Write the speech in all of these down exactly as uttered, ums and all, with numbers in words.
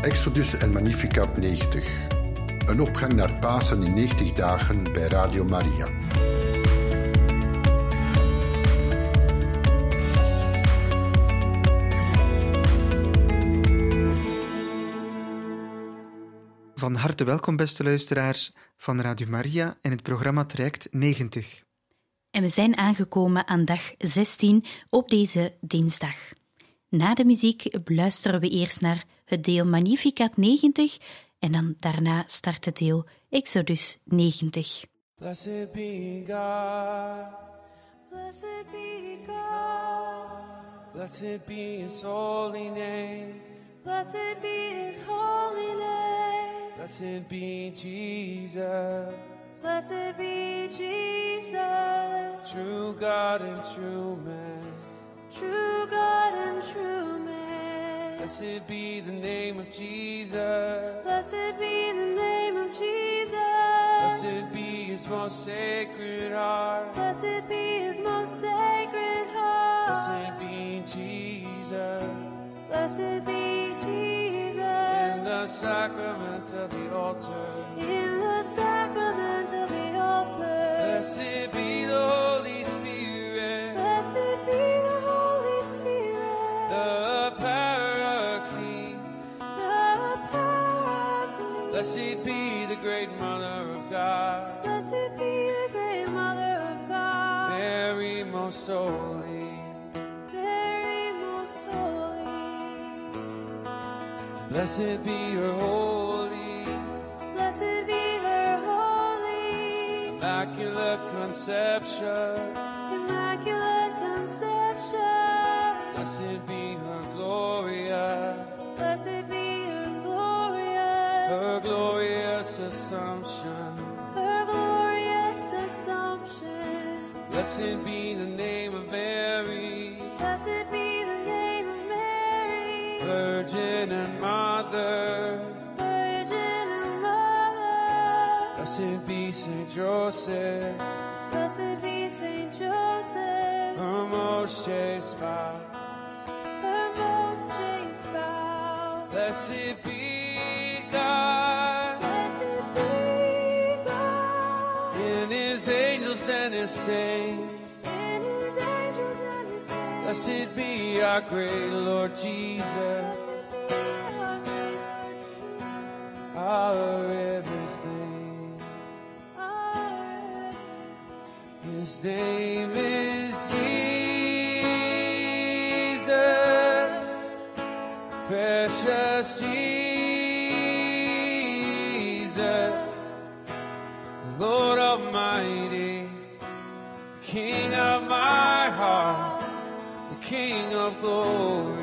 Exodus en Magnificat negentig. Een opgang naar Pasen in negentig dagen bij Radio Maria. Van harte welkom, beste luisteraars van Radio Maria en het programma Traject negentig. En we zijn aangekomen aan dag zestien op deze dinsdag. Na de muziek beluisteren we eerst naar het deel Magnificat negentig en dan daarna start het deel Exodus negentig. Blessed be God, blessed be God, blessed be His holy name, blessed be His holy name, blessed be Jesus, blessed be Jesus, true God and true man, true God and true man. Blessed be the name of Jesus, blessed be the name of Jesus, blessed be His most sacred heart, blessed be His most sacred heart, blessed be Jesus, blessed be Jesus, in the sacrament of the altar, in the sacrament of the altar, blessed be the Holy Spirit, blessed be the Holy Spirit, the Paraclete, the Paraclete, blessed be the great Mother of God, blessed be the great Mother of God, Mary most holy, Mary most holy, blessed be her holy, blessed be her holy, Immaculate Conception, Immaculate Conception, blessed be her Gloria, blessed be her Gloria, her glorious Assumption, her glorious Assumption, blessed be the name of Mary, blessed be the name of Mary, Virgin and Mother, Virgin and Mother, blessed be Saint Joseph, blessed be Saint Joseph, her most chaste spouse, her most chaste spouse, blessed be God, blessed be God, in His angels and His saints, in His angels and His saints, blessed be our great Lord Jesus, our everything, our everything. His name is Jesus, precious Jesus, Lord Almighty, King of my heart, the King of glory.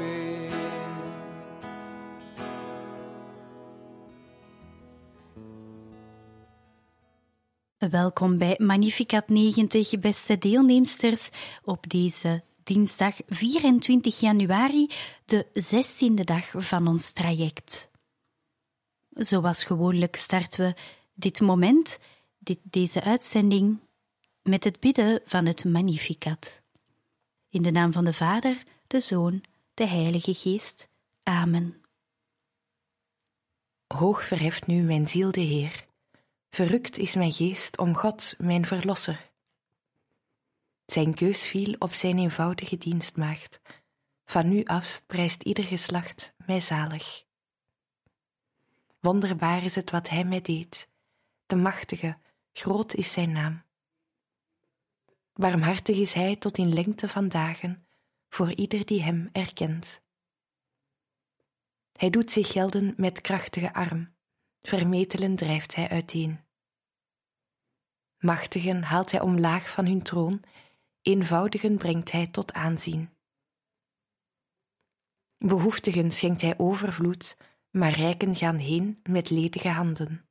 Welkom bij Magnificat negentig, beste deelnemsters, op deze dinsdag vierentwintig januari, de zestiende dag van ons traject. Zoals gewoonlijk starten we dit moment, dit, deze uitzending, met het bidden van het Magnificat. In de naam van de Vader, de Zoon, de Heilige Geest. Amen. Hoog verheft nu mijn ziel de Heer. Verrukt is mijn geest om God, mijn Verlosser. Zijn keus viel op zijn eenvoudige dienstmaagd. Van nu af prijst ieder geslacht mij zalig. Wonderbaar is het wat hij mij deed. De machtige, groot is zijn naam. Barmhartig is hij tot in lengte van dagen, voor ieder die hem erkent. Hij doet zich gelden met krachtige arm, vermetelen drijft hij uiteen. Machtigen haalt hij omlaag van hun troon, eenvoudigen brengt hij tot aanzien. Behoeftigen schenkt hij overvloed, maar rijken gaan heen met ledige handen.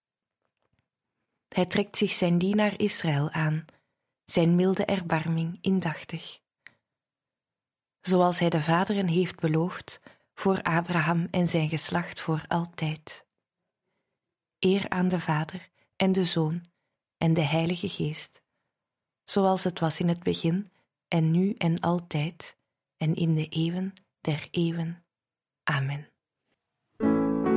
Hij trekt zich zijn dienaar Israël aan, zijn milde erbarming indachtig. Zoals hij de vaderen heeft beloofd, voor Abraham en zijn geslacht voor altijd. Eer aan de Vader en de Zoon en de Heilige Geest, zoals het was in het begin en nu en altijd en in de eeuwen der eeuwen. Amen.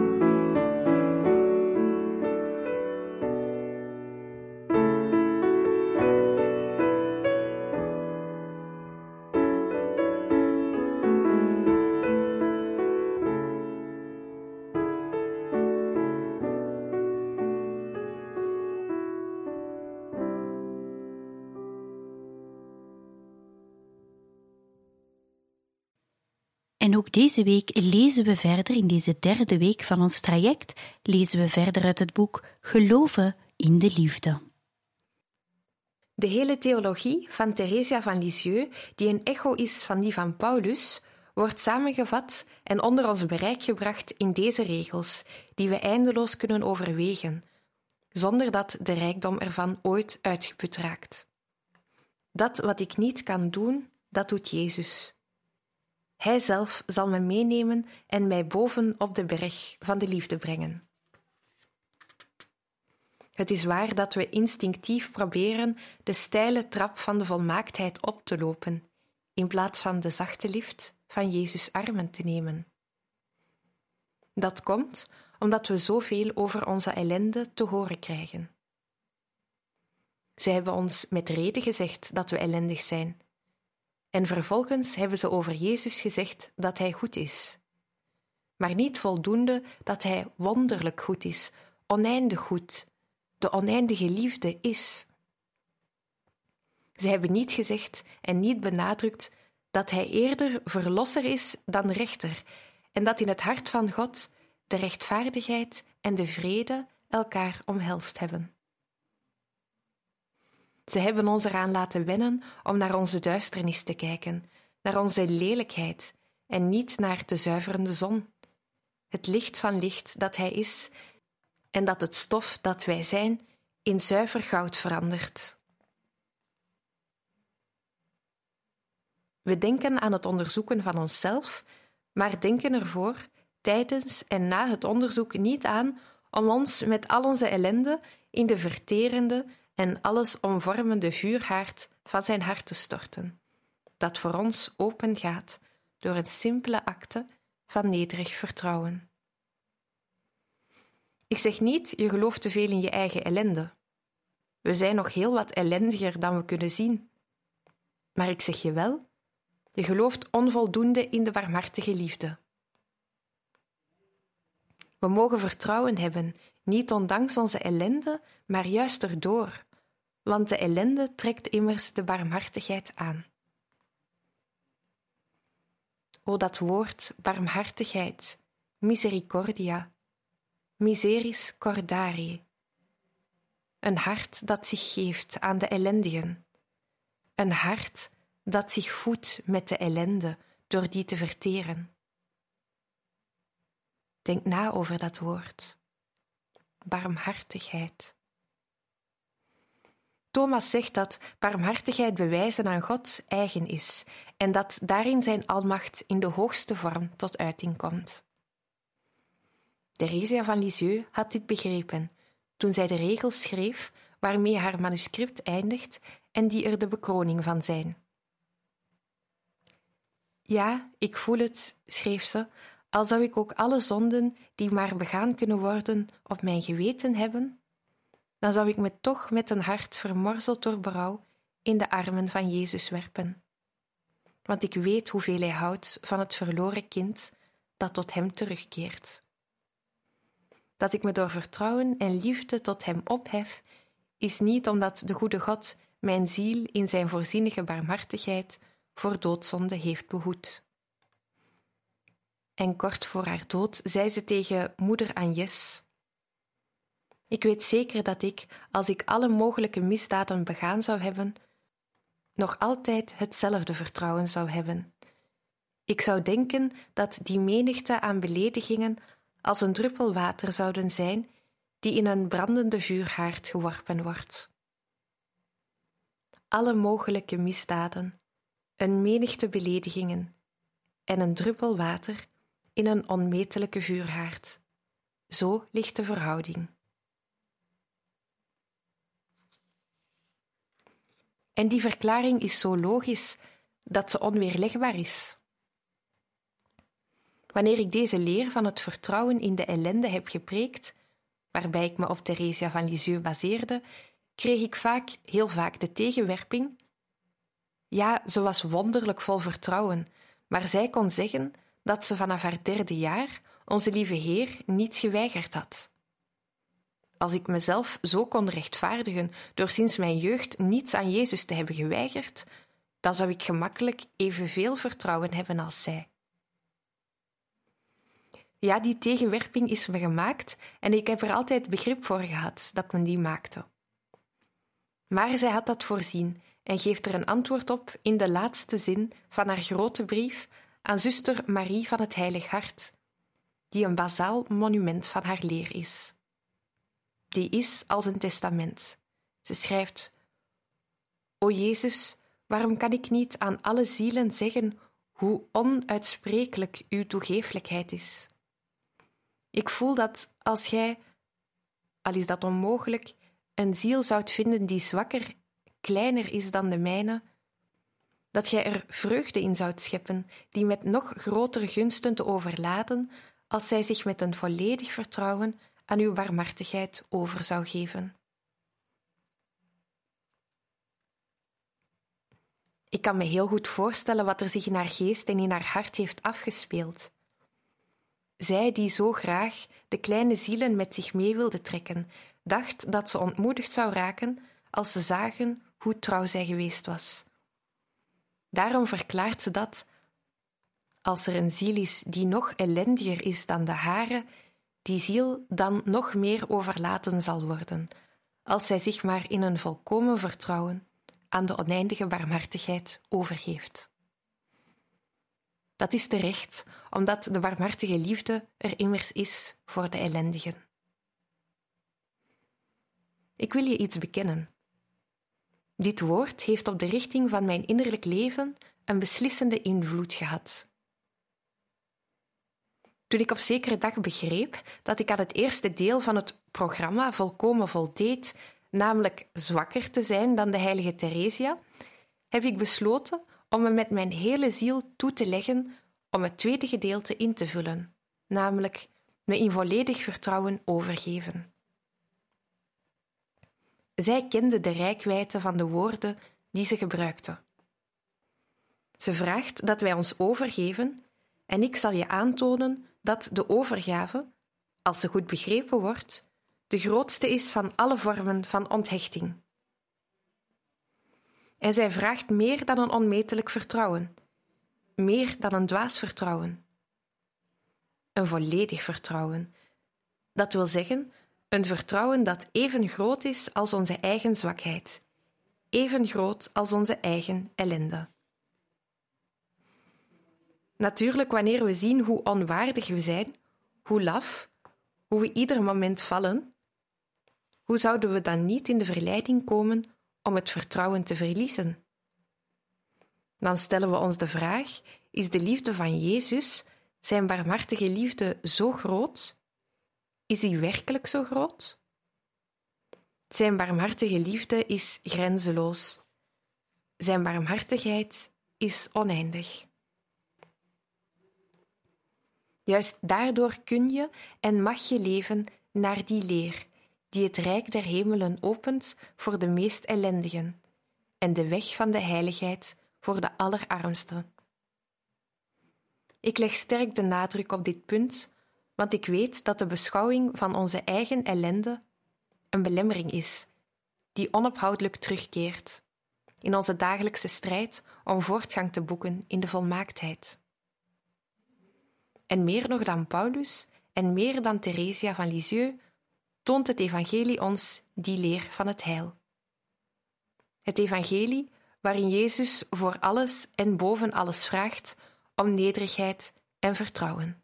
En ook deze week lezen we verder, in deze derde week van ons traject, lezen we verder uit het boek Geloven in de Liefde. De hele theologie van Theresia van Lisieux, die een echo is van die van Paulus, wordt samengevat en onder ons bereik gebracht in deze regels, die we eindeloos kunnen overwegen, zonder dat de rijkdom ervan ooit uitgeput raakt. Dat wat ik niet kan doen, dat doet Jezus. Hij zelf zal me meenemen en mij boven op de berg van de liefde brengen. Het is waar dat we instinctief proberen de steile trap van de volmaaktheid op te lopen, in plaats van de zachte lift van Jezus' armen te nemen. Dat komt omdat we zoveel over onze ellende te horen krijgen. Ze hebben ons met reden gezegd dat we ellendig zijn. En vervolgens hebben ze over Jezus gezegd dat Hij goed is. Maar niet voldoende dat Hij wonderlijk goed is, oneindig goed, de oneindige liefde is. Ze hebben niet gezegd en niet benadrukt dat Hij eerder verlosser is dan rechter en dat in het hart van God de rechtvaardigheid en de vrede elkaar omhelst hebben. Ze hebben ons eraan laten wennen om naar onze duisternis te kijken, naar onze lelijkheid en niet naar de zuiverende zon, het licht van licht dat Hij is en dat het stof dat wij zijn in zuiver goud verandert. We denken aan het onderzoeken van onszelf, maar denken ervoor tijdens en na het onderzoek niet aan om ons met al onze ellende in de verterende en alles omvormende vuurhaard van zijn hart te storten, dat voor ons open gaat door een simpele acte van nederig vertrouwen. Ik zeg niet, je gelooft te veel in je eigen ellende. We zijn nog heel wat ellendiger dan we kunnen zien. Maar ik zeg je wel, je gelooft onvoldoende in de barmhartige liefde. We mogen vertrouwen hebben, niet ondanks onze ellende, maar juist erdoor, want de ellende trekt immers de barmhartigheid aan. O, dat woord barmhartigheid, misericordia, miseris cordari. Een hart dat zich geeft aan de ellendigen. Een hart dat zich voedt met de ellende door die te verteren. Denk na over dat woord. Barmhartigheid. Thomas zegt dat barmhartigheid bewijzen aan God eigen is en dat daarin zijn almacht in de hoogste vorm tot uiting komt. Theresia van Lisieux had dit begrepen toen zij de regels schreef waarmee haar manuscript eindigt en die er de bekroning van zijn. Ja, ik voel het, schreef ze, al zou ik ook alle zonden die maar begaan kunnen worden op mijn geweten hebben, dan zou ik me toch met een hart vermorzeld door berouw in de armen van Jezus werpen. Want ik weet hoeveel Hij houdt van het verloren kind dat tot Hem terugkeert. Dat ik me door vertrouwen en liefde tot Hem ophef, is niet omdat de goede God mijn ziel in zijn voorzienige barmhartigheid voor doodzonde heeft behoed. En kort voor haar dood zei ze tegen moeder Agnes: ik weet zeker dat ik, als ik alle mogelijke misdaden begaan zou hebben, nog altijd hetzelfde vertrouwen zou hebben. Ik zou denken dat die menigte aan beledigingen als een druppel water zouden zijn die in een brandende vuurhaard geworpen wordt. Alle mogelijke misdaden, een menigte beledigingen en een druppel water in een onmetelijke vuurhaard. Zo ligt de verhouding. En die verklaring is zo logisch dat ze onweerlegbaar is. Wanneer ik deze leer van het vertrouwen in de ellende heb gepreekt, waarbij ik me op Theresia van Lisieux baseerde, kreeg ik vaak, heel vaak de tegenwerping: ja, ze was wonderlijk vol vertrouwen, maar zij kon zeggen dat ze vanaf haar derde jaar onze lieve Heer niets geweigerd had. Als ik mezelf zo kon rechtvaardigen door sinds mijn jeugd niets aan Jezus te hebben geweigerd, dan zou ik gemakkelijk evenveel vertrouwen hebben als zij. Ja, die tegenwerping is me gemaakt en ik heb er altijd begrip voor gehad dat men die maakte. Maar zij had dat voorzien en geeft er een antwoord op in de laatste zin van haar grote brief aan zuster Marie van het Heilig Hart, die een bazaal monument van haar leer is. Die is als een testament. Ze schrijft: O Jezus, waarom kan ik niet aan alle zielen zeggen hoe onuitsprekelijk uw toegeeflijkheid is? Ik voel dat als gij, al is dat onmogelijk, een ziel zoudt vinden die zwakker, kleiner is dan de mijne, dat gij er vreugde in zoudt scheppen, die met nog grotere gunsten te overladen, als zij zich met een volledig vertrouwen aan uw barmhartigheid over zou geven. Ik kan me heel goed voorstellen wat er zich in haar geest en in haar hart heeft afgespeeld. Zij die zo graag de kleine zielen met zich mee wilde trekken, dacht dat ze ontmoedigd zou raken als ze zagen hoe trouw zij geweest was. Daarom verklaart ze dat, als er een ziel is die nog ellendiger is dan de hare, die ziel dan nog meer overlaten zal worden, als zij zich maar in een volkomen vertrouwen aan de oneindige barmhartigheid overgeeft. Dat is terecht, omdat de barmhartige liefde er immers is voor de ellendigen. Ik wil je iets bekennen. Dit woord heeft op de richting van mijn innerlijk leven een beslissende invloed gehad. Toen ik op zekere dag begreep dat ik aan het eerste deel van het programma volkomen voldeed, namelijk zwakker te zijn dan de heilige Theresia, heb ik besloten om me met mijn hele ziel toe te leggen om het tweede gedeelte in te vullen, namelijk me in volledig vertrouwen overgeven. Zij kende de reikwijdte van de woorden die ze gebruikte. Ze vraagt dat wij ons overgeven en ik zal je aantonen dat de overgave, als ze goed begrepen wordt, de grootste is van alle vormen van onthechting. En zij vraagt meer dan een onmetelijk vertrouwen, meer dan een dwaas vertrouwen. Een volledig vertrouwen, dat wil zeggen een vertrouwen dat even groot is als onze eigen zwakheid, even groot als onze eigen ellende. Natuurlijk, wanneer we zien hoe onwaardig we zijn, hoe laf, hoe we ieder moment vallen, hoe zouden we dan niet in de verleiding komen om het vertrouwen te verliezen? Dan stellen we ons de vraag: is de liefde van Jezus, zijn barmhartige liefde, zo groot? Is die werkelijk zo groot? Zijn barmhartige liefde is grenzeloos. Zijn barmhartigheid is oneindig. Juist daardoor kun je en mag je leven naar die leer, die het rijk der hemelen opent voor de meest ellendigen en de weg van de heiligheid voor de allerarmsten. Ik leg sterk de nadruk op dit punt, want ik weet dat de beschouwing van onze eigen ellende een belemmering is, die onophoudelijk terugkeert in onze dagelijkse strijd om voortgang te boeken in de volmaaktheid. En meer nog dan Paulus en meer dan Theresia van Lisieux toont het evangelie ons die leer van het heil. Het evangelie waarin Jezus voor alles en boven alles vraagt om nederigheid en vertrouwen.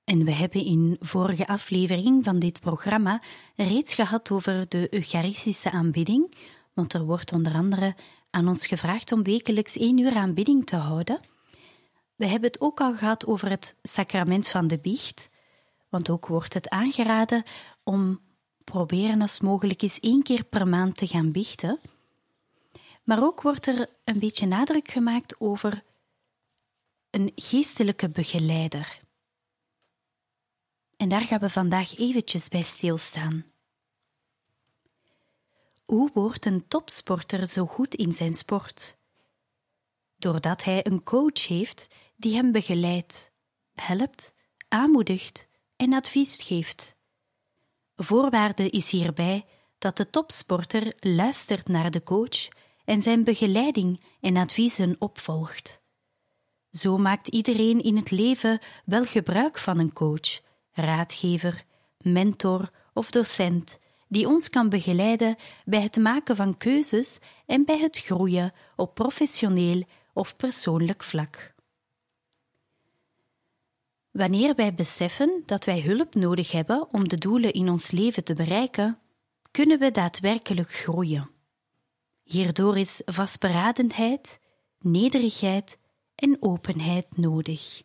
En we hebben in vorige aflevering van dit programma reeds gehad over de Eucharistische aanbidding, want er wordt onder andere aan ons gevraagd om wekelijks één uur aanbidding te houden. We hebben het ook al gehad over het sacrament van de biecht, want ook wordt het aangeraden om proberen als mogelijk eens één keer per maand te gaan biechten. Maar ook wordt er een beetje nadruk gemaakt over een geestelijke begeleider. En daar gaan we vandaag eventjes bij stilstaan. Hoe wordt een topsporter zo goed in zijn sport? Doordat hij een coach heeft die hem begeleidt, helpt, aanmoedigt en advies geeft. Voorwaarde is hierbij dat de topsporter luistert naar de coach en zijn begeleiding en adviezen opvolgt. Zo maakt iedereen in het leven wel gebruik van een coach, raadgever, mentor of docent, die ons kan begeleiden bij het maken van keuzes en bij het groeien op professioneel of persoonlijk vlak. Wanneer wij beseffen dat wij hulp nodig hebben om de doelen in ons leven te bereiken, kunnen we daadwerkelijk groeien. Hierdoor is vastberadenheid, nederigheid en openheid nodig.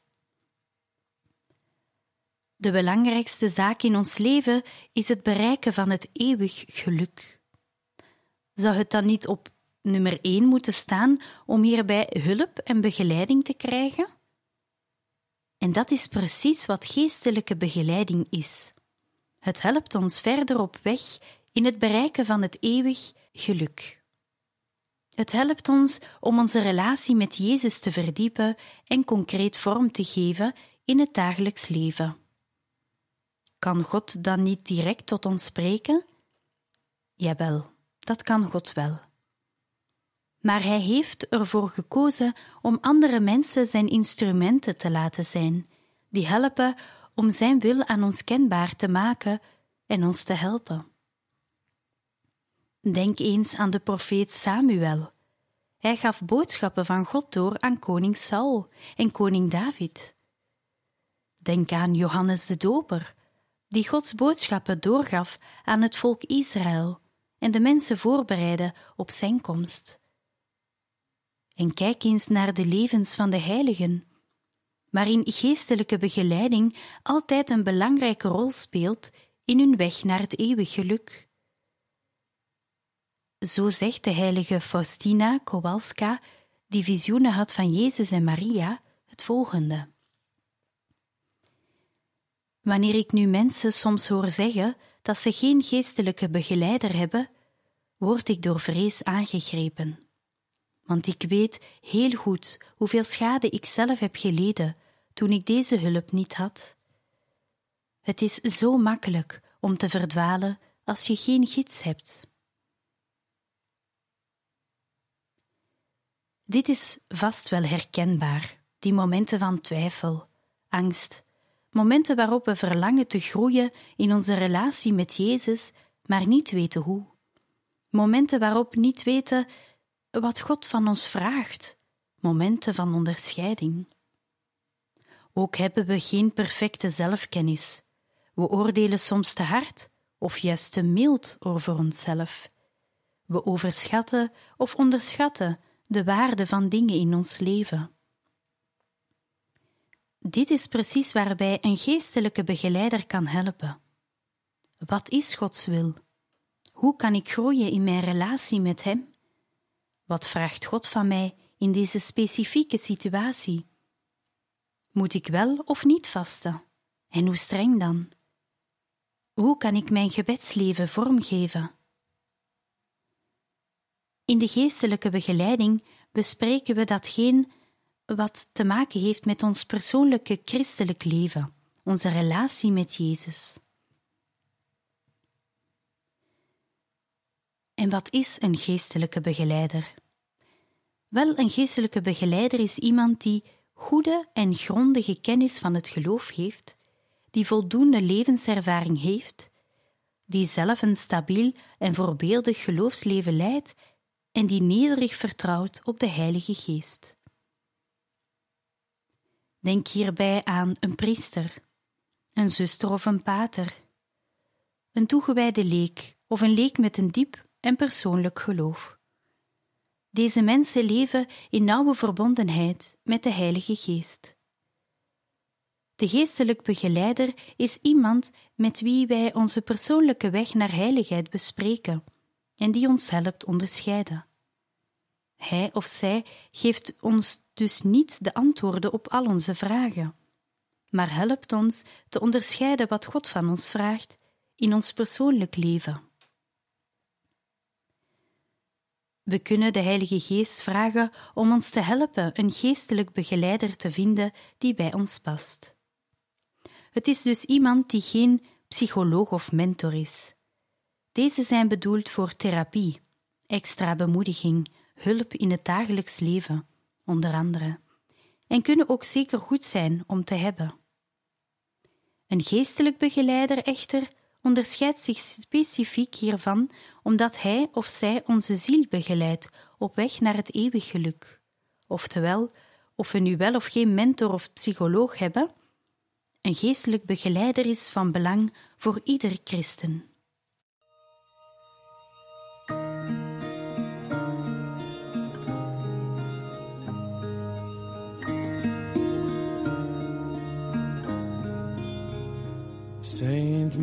De belangrijkste zaak in ons leven is het bereiken van het eeuwig geluk. Zou het dan niet op nummer één moeten staan om hierbij hulp en begeleiding te krijgen? En dat is precies wat geestelijke begeleiding is. Het helpt ons verder op weg in het bereiken van het eeuwig geluk. Het helpt ons om onze relatie met Jezus te verdiepen en concreet vorm te geven in het dagelijks leven. Kan God dan niet direct tot ons spreken? Jawel, dat kan God wel. Maar Hij heeft ervoor gekozen om andere mensen zijn instrumenten te laten zijn, die helpen om Zijn wil aan ons kenbaar te maken en ons te helpen. Denk eens aan de profeet Samuel. Hij gaf boodschappen van God door aan koning Saul en koning David. Denk aan Johannes de Doper, die Gods boodschappen doorgaf aan het volk Israël en de mensen voorbereidde op zijn komst. En kijk eens naar de levens van de heiligen, waarin geestelijke begeleiding altijd een belangrijke rol speelt in hun weg naar het eeuwig geluk. Zo zegt de heilige Faustina Kowalska, die visioenen had van Jezus en Maria, het volgende. Wanneer ik nu mensen soms hoor zeggen dat ze geen geestelijke begeleider hebben, word ik door vrees aangegrepen. Want ik weet heel goed hoeveel schade ik zelf heb geleden toen ik deze hulp niet had. Het is zo makkelijk om te verdwalen als je geen gids hebt. Dit is vast wel herkenbaar, die momenten van twijfel, angst, momenten waarop we verlangen te groeien in onze relatie met Jezus, maar niet weten hoe. Momenten waarop niet weten wat God van ons vraagt, momenten van onderscheiding. Ook hebben we geen perfecte zelfkennis. We oordelen soms te hard of juist te mild over onszelf. We overschatten of onderschatten de waarde van dingen in ons leven. Dit is precies waarbij een geestelijke begeleider kan helpen. Wat is Gods wil? Hoe kan ik groeien in mijn relatie met Hem? Wat vraagt God van mij in deze specifieke situatie? Moet ik wel of niet vasten? En hoe streng dan? Hoe kan ik mijn gebedsleven vormgeven? In de geestelijke begeleiding bespreken we datgene wat te maken heeft met ons persoonlijke christelijk leven, onze relatie met Jezus. En wat is een geestelijke begeleider? Wel, een geestelijke begeleider is iemand die goede en grondige kennis van het geloof heeft, die voldoende levenservaring heeft, die zelf een stabiel en voorbeeldig geloofsleven leidt en die nederig vertrouwt op de Heilige Geest. Denk hierbij aan een priester. een zuster of een pater, een toegewijde leek of een leek met een diep en persoonlijk geloof. Deze mensen leven in nauwe verbondenheid met de Heilige Geest. De geestelijk begeleider is iemand met wie wij onze persoonlijke weg naar heiligheid bespreken en die ons helpt onderscheiden. Hij of zij geeft ons dus niet de antwoorden op al onze vragen, maar helpt ons te onderscheiden wat God van ons vraagt in ons persoonlijk leven. We kunnen de Heilige Geest vragen om ons te helpen een geestelijk begeleider te vinden die bij ons past. Het is dus iemand die geen psycholoog of mentor is. Deze zijn bedoeld voor therapie, extra bemoediging, hulp in het dagelijks leven, onder andere, en kunnen ook zeker goed zijn om te hebben. Een geestelijk begeleider echter onderscheidt zich specifiek hiervan omdat hij of zij onze ziel begeleidt op weg naar het eeuwig geluk. Oftewel, of we nu wel of geen mentor of psycholoog hebben, een geestelijk begeleider is van belang voor ieder christen. Saint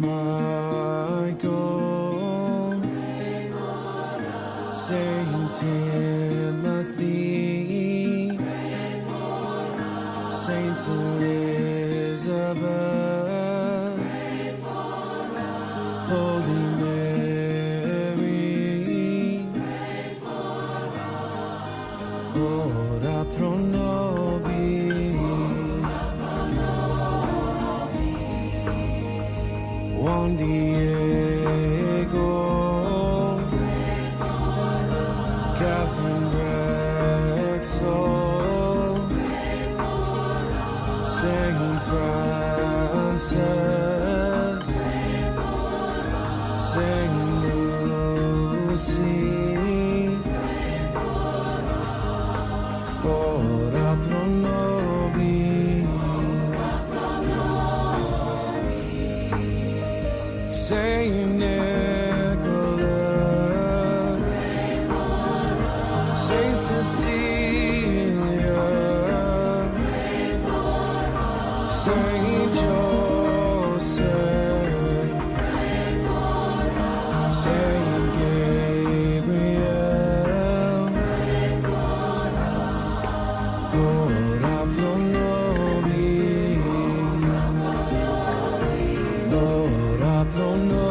Michael, Saint Timothy, Saint Elizabeth, Holy Mary, ora pro nobis. Juan Diego, Catherine Drexel, Saint Francis, Saint Lucy, ora pro nobis. Saint Nicholas, Saint Cecilia, Saint Joseph, Saint Gabriel, ora pro nobis, ora pro nobis.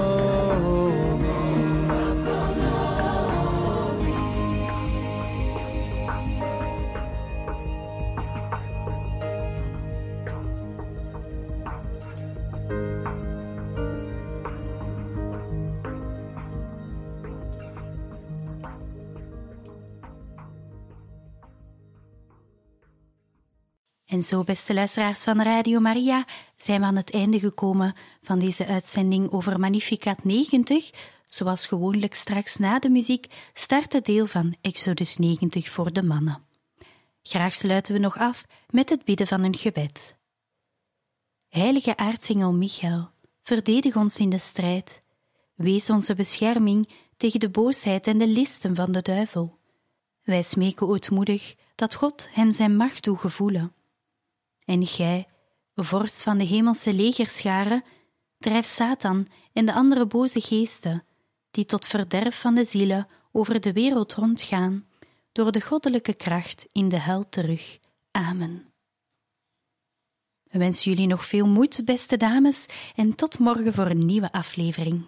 En zo, beste luisteraars van Radio Maria, zijn we aan het einde gekomen van deze uitzending over Magnificat negentig. Zoals gewoonlijk straks na de muziek start het deel van Exodus negentig voor de mannen. Graag sluiten we nog af met het bidden van een gebed. Heilige aartsengel Michael, verdedig ons in de strijd. Wees onze bescherming tegen de boosheid en de listen van de duivel. Wij smeken ootmoedig dat God hem zijn macht doet gevoelen. En gij, vorst van de hemelse legerscharen, drijf Satan en de andere boze geesten, die tot verderf van de zielen over de wereld rondgaan, door de goddelijke kracht in de hel terug. Amen. We wensen jullie nog veel moed, beste dames, en tot morgen voor een nieuwe aflevering.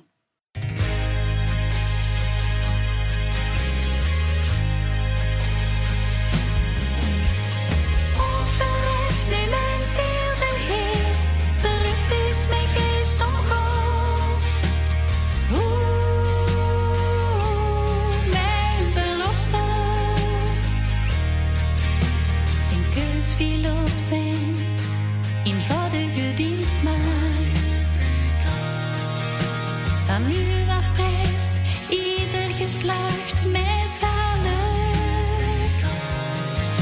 Van nu af prijst ieder geslacht mij zalig.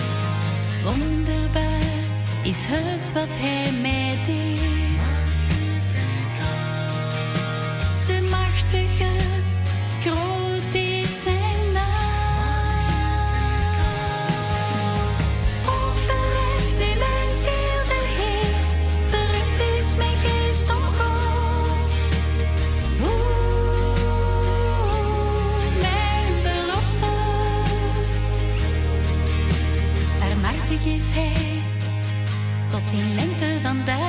Wonderbaar is het wat hij mij deed. dan duizend